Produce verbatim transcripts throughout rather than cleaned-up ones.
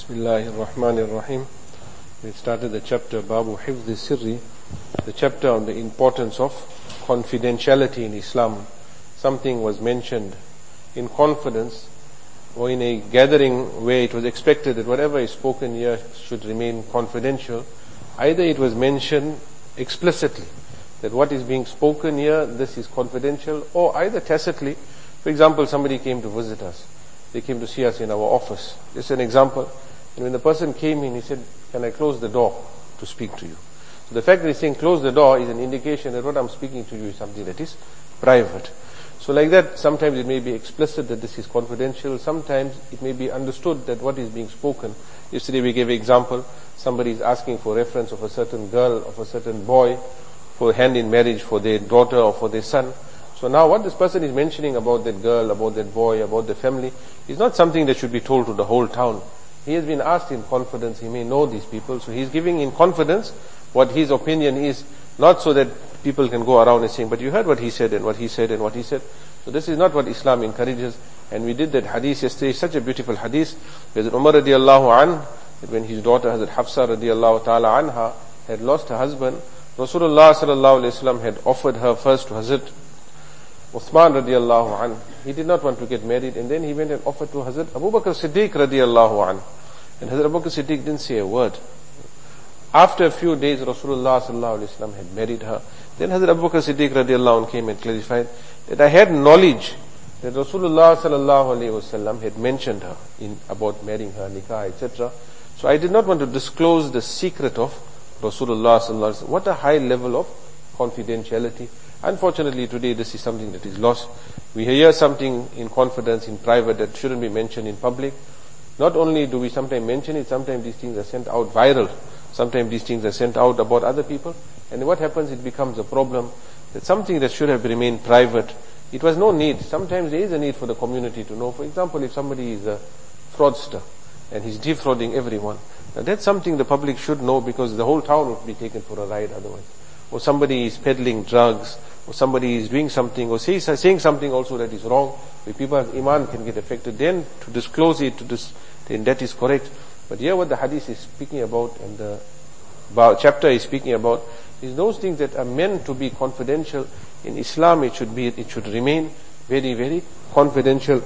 Bismillahir Rahmanir Rahim. We started the chapter Babu Hifz Sirri, the chapter on the importance of confidentiality in Islam. Something was mentioned in confidence or in a gathering where it was expected that whatever is spoken here should remain confidential. Either it was mentioned explicitly that what is being spoken here, this is confidential, or either tacitly. For example, somebody came to visit us. They came to see us in our office. Just an example. And when the person came in, he said, "Can I close the door to speak to you?" So the fact that he's saying close the door is an indication that what I'm speaking to you is something that is private. So like that, sometimes it may be explicit that this is confidential. Sometimes it may be understood that what is being spoken. Yesterday we gave an example. Somebody is asking for reference of a certain girl, of a certain boy, for hand in marriage for their daughter or for their son. So now what this person is mentioning about that girl, about that boy, about the family, is not something that should be told to the whole town. He has been asked in confidence. He may know these people, so he's giving in confidence what his opinion is, not so that people can go around and saying, "But you heard what he said and what he said and what he said." So this is not what Islam encourages. And we did that hadith yesterday, such a beautiful hadith. Hazrat Umar radiallahu anh, that when his daughter Hazrat Hafsa radiallahu ta'ala anha had lost her husband, Rasulullah sallallahu alayhi wa sallam had offered her first to Hazrat Uthman radiallahu anh. He did not want to get married, and then he went and offered to Hazrat Abu Bakr Siddiq radiallahu anh. And Hazrat Abu Bakr Siddiq didn't say a word. After a few days, Rasulullah sallallahu alayhi wa sallam had married her. Then Hazrat Abu Bakr Siddiq radiallahu anh came and clarified that I had knowledge that Rasulullah sallallahu alayhi wa sallam had mentioned her in about marrying her, nikah, et cetera. So I did not want to disclose the secret of Rasulullah sallallahu alayhi wa sallam. What a high level of confidentiality. Unfortunately, today this is something that is lost. We hear something in confidence, in private, that shouldn't be mentioned in public. Not only do we sometimes mention it, sometimes these things are sent out viral. Sometimes these things are sent out about other people. And what happens, it becomes a problem that something that should have remained private, it was no need. Sometimes there is a need for the community to know. For example, if somebody is a fraudster and he's defrauding everyone, now that's something the public should know, because the whole town would be taken for a ride otherwise. Or somebody is peddling drugs, or somebody is doing something, or say, saying something also that is wrong, where people's iman can get affected, then to disclose it, to dis, then that is correct. But here what the hadith is speaking about, and the chapter is speaking about, is those things that are meant to be confidential. In Islam, it should be, it should remain very, very confidential.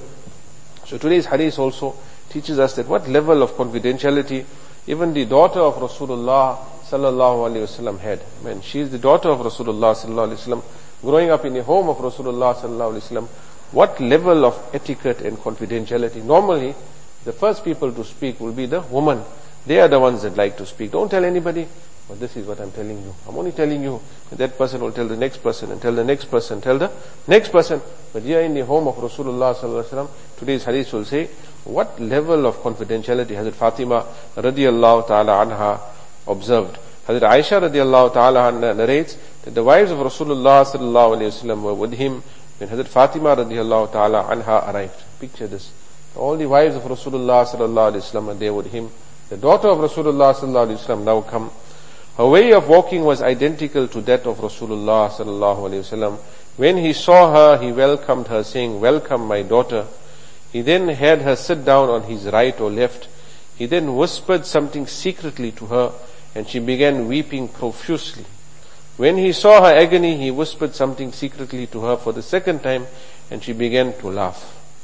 So today's hadith also teaches us that what level of confidentiality even the daughter of Rasulullah sallallahu alaihi wasallam had. I mean, she is the daughter of Rasulullah sallallahu alaihi wasallam, growing up in the home of Rasulullah sallallahu alaihi wasallam. What level of etiquette and confidentiality? Normally, the first people to speak will be the woman. They are the ones that like to speak. Don't tell anybody. But this is what I'm telling you. I'm only telling you. That person will tell the next person, and tell the next person, tell the next person. But here in the home of Rasulullah sallallahu alaihi wasallam, today's hadith will say, what level of confidentiality Hazrat Fatima radiallahu ta'ala anha observed. Hazrat Aisha radiallahu ta'ala anha narrates that the wives of Rasulullah sallallahu alaihi wasallam were with him when Hazrat Fatima radiallahu ta'ala anha arrived. Picture this. All the wives of Rasulullah sallallahu alaihi wasallam are there with him. The daughter of Rasulullah sallallahu alaihi wasallam now come. Her way of walking was identical to that of Rasulullah sallallahu alaihi wasallam. When he saw her, he welcomed her, saying, "Welcome, my daughter." He then had her sit down on his right or left. He then whispered something secretly to her, and she began weeping profusely. When he saw her agony, he whispered something secretly to her for the second time, and she began to laugh.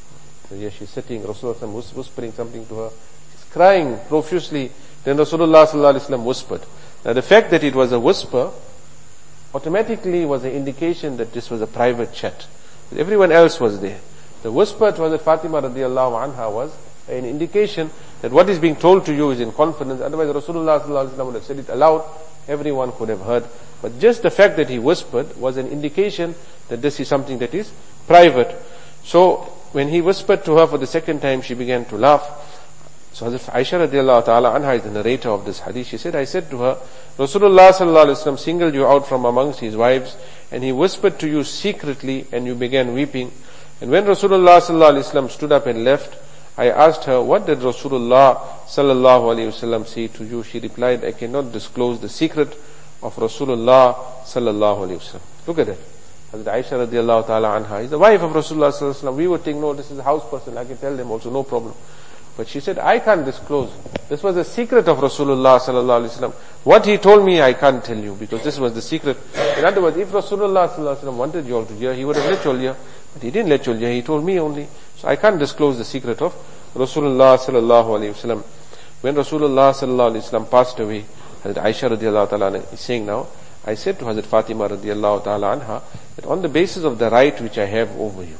So here she's sitting, Rasulullah was whispering something to her. She's crying profusely. Then Rasulullah sallallahu alaihi wasallam whispered. Now the fact that it was a whisper automatically was an indication that this was a private chat. But everyone else was there. The whisper to Hazrat Fatima radiallahu anha was an indication that what is being told to you is in confidence. Otherwise Rasulullah sallallahu alaihi wasallam would have said it aloud. Everyone could have heard. But just the fact that he whispered was an indication that this is something that is private. So when he whispered to her for the second time, she began to laugh. So Hazrat Aisha radiallahu ta'ala anha is the narrator of this hadith. She said, I said to her, Rasulullah sallallahu alaihi wasallam singled you out from amongst his wives, and he whispered to you secretly, and you began weeping. And when Rasulullah sallallahu alaihi wasallam stood up and left, I asked her, what did Rasulullah sallallahu alaihi wasallam say to you? She replied, I cannot disclose the secret of Rasulullah sallallahu alaihi wasallam. Look at it. Hazrat Aisha radiallahu ta'ala anha is the wife of Rasulullah sallallahu alaihi wasallam. We would think, no, this is a house person. I can tell them also, no problem. But she said, I can't disclose. This was the secret of Rasulullah sallallahu alaihi wasallam. What he told me, I can't tell you, because this was the secret. In other words, if Rasulullah sallallahu alaihi wasallam wanted you all to hear, he would have let you all hear. But he didn't let you all hear, he told me only. So I can't disclose the secret of Rasulullah sallallahu alaihi wasallam. When Rasulullah sallallahu alaihi wasallam passed away, Hazrat Aisha radiallahu ta'ala anha is saying now, I said to Hazrat Fatima radiallahu ta'ala anha, that on the basis of the right which I have over you,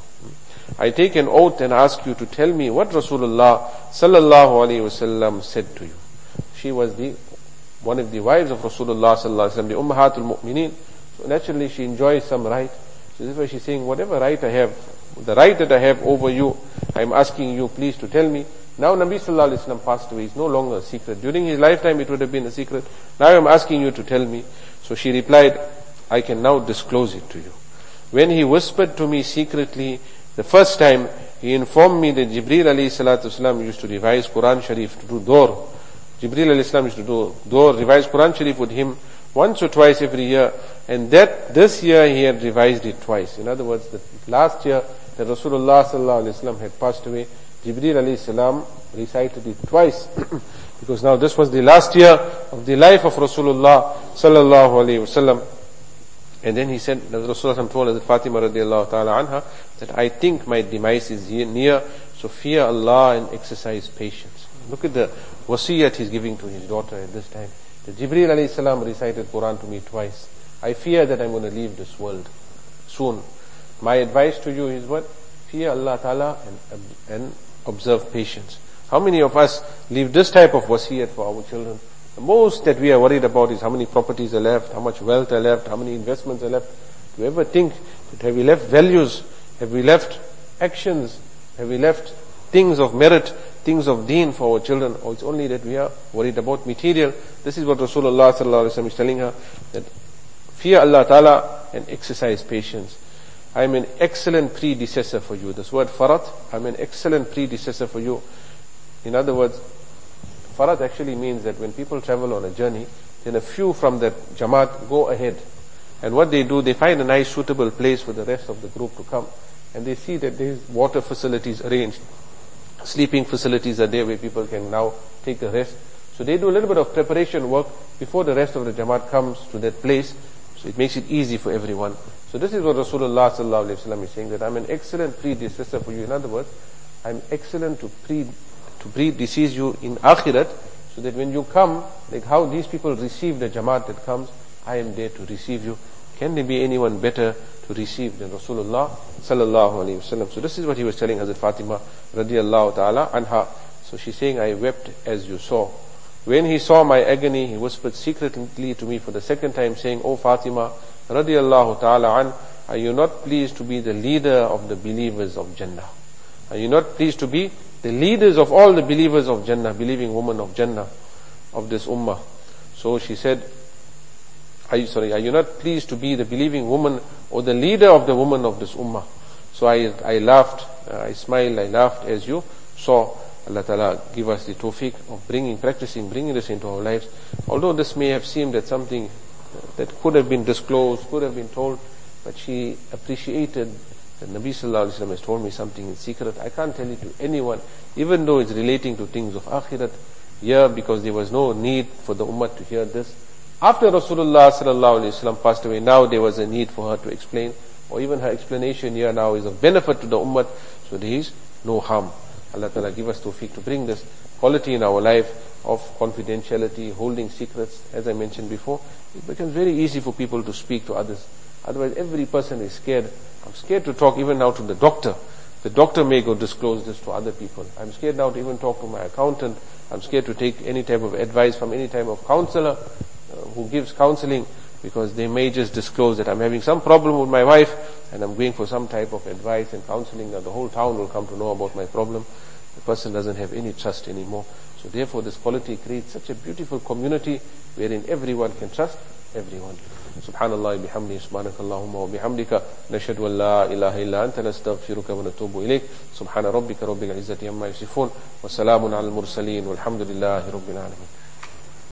I take an oath and ask you to tell me what Rasulullah sallallahu alaihi wasallam said to you. She was the one of the wives of Rasulullah sallallahu alaihi wasallam, the Ummahatul Mu'mineen. So naturally she enjoys some right. So this is why she's saying, whatever right I have, the right that I have over you, I'm asking you please to tell me. Now Nabi sallallahu alaihi wasallam passed away. It's no longer a secret. During his lifetime it would have been a secret. Now I'm asking you to tell me. So she replied, I can now disclose it to you. When he whispered to me secretly, the first time, he informed me that Jibreel alayhi salatu wasalam used to revise Quran Sharif, to do door. Jibreel alayhi salam used to do door, revise Quran Sharif with him once or twice every year. And that, this year he had revised it twice. In other words, the last year that Rasulullah sallallahu alayhi wasallam had passed away, Jibreel alayhi salam recited it twice. Because now this was the last year of the life of Rasulullah sallallahu alayhi wasallam. And then he said, Rasulullah told Hazrat Fatima radiallahu ta'ala anha, that I think my demise is near, so fear Allah and exercise patience. Look at the wasiyat he's giving to his daughter at this time. The Jibreel alayhi salam recited Quran to me twice. I fear that I'm going to leave this world soon. My advice to you is what? Fear Allah ta'ala and, and observe patience. How many of us leave this type of wasiyat for our children? The most that we are worried about is how many properties are left, how much wealth are left, how many investments are left. Do you ever think that have we left values, have we left actions, have we left things of merit, things of deen for our children? Or it's only that we are worried about material. This is what Rasulullah sallallahu alaihi wasallam is telling her, that fear Allah ta'ala and exercise patience. I am an excellent predecessor for you. This word farat, I am an excellent predecessor for you. In other words, farat actually means that when people travel on a journey, then a few from that jamaat go ahead. And what they do, they find a nice suitable place for the rest of the group to come. And they see that there is water facilities arranged. Sleeping facilities are there where people can now take a rest. So they do a little bit of preparation work before the rest of the jamaat comes to that place. So it makes it easy for everyone. So this is what Rasulullah sallallahu alaihi wasallam is saying, that I'm an excellent predecessor for you. In other words, I'm excellent to pre to predecease you in akhirat, so that when you come, like how these people receive the jamaat that comes, I am there to receive you. Can there be anyone better to receive than Rasulullah sallallahu alaihi wasallam? So this is what he was telling Hazrat Fatima radiallahu ta'ala anha. So she's saying, I wept as you saw. When he saw my agony, he whispered secretly to me for the second time, saying, O Fatima radiallahu ta'ala an, are you not pleased to be the leader of the believers of Jannah? Are you not pleased to be the leaders of all the believers of Jannah, believing women of Jannah, of this ummah? So she said, are you, sorry, are you not pleased to be the believing woman or the leader of the woman of this ummah? So I, I laughed, uh, I smiled, I laughed as you saw. Allah Ta'ala give us the tawfiq of bringing, practicing, bringing this into our lives. Although this may have seemed that something that could have been disclosed, could have been told, but she appreciated that Nabi Sallallahu Alaihi Wasallam has told me something in secret. I can't tell it to anyone, even though it's relating to things of akhirat. Here, because there was no need for the ummah to hear this. After Rasulullah Sallallahu Alaihi Wasallam passed away, now there was a need for her to explain, or even her explanation here now is of benefit to the ummah, so there is no harm. Allah Ta'ala give us tawfiq to bring this quality in our life of confidentiality, holding secrets. As I mentioned before, it becomes very easy for people to speak to others. Otherwise, every person is scared. I'm scared to talk even now to the doctor. The doctor may go disclose this to other people. I'm scared now to even talk to my accountant. I'm scared to take any type of advice from any type of counselor uh, who gives counseling, because they may just disclose that I'm having some problem with my wife and I'm going for some type of advice and counseling. Now the whole town will come to know about my problem. The person doesn't have any trust anymore. So therefore this quality creates such a beautiful community wherein everyone can trust everyone. Subhanallah bihamdi, subhanakallahumma wa bihamdika, nashhadu an la ilaha illa anta, nastaghfiruka wa natubu ilayk. Subhana rabbika rabbil izzati amma yasifun, wa salamun ala al mursaleen, walhamdulillahi rabbil alamin.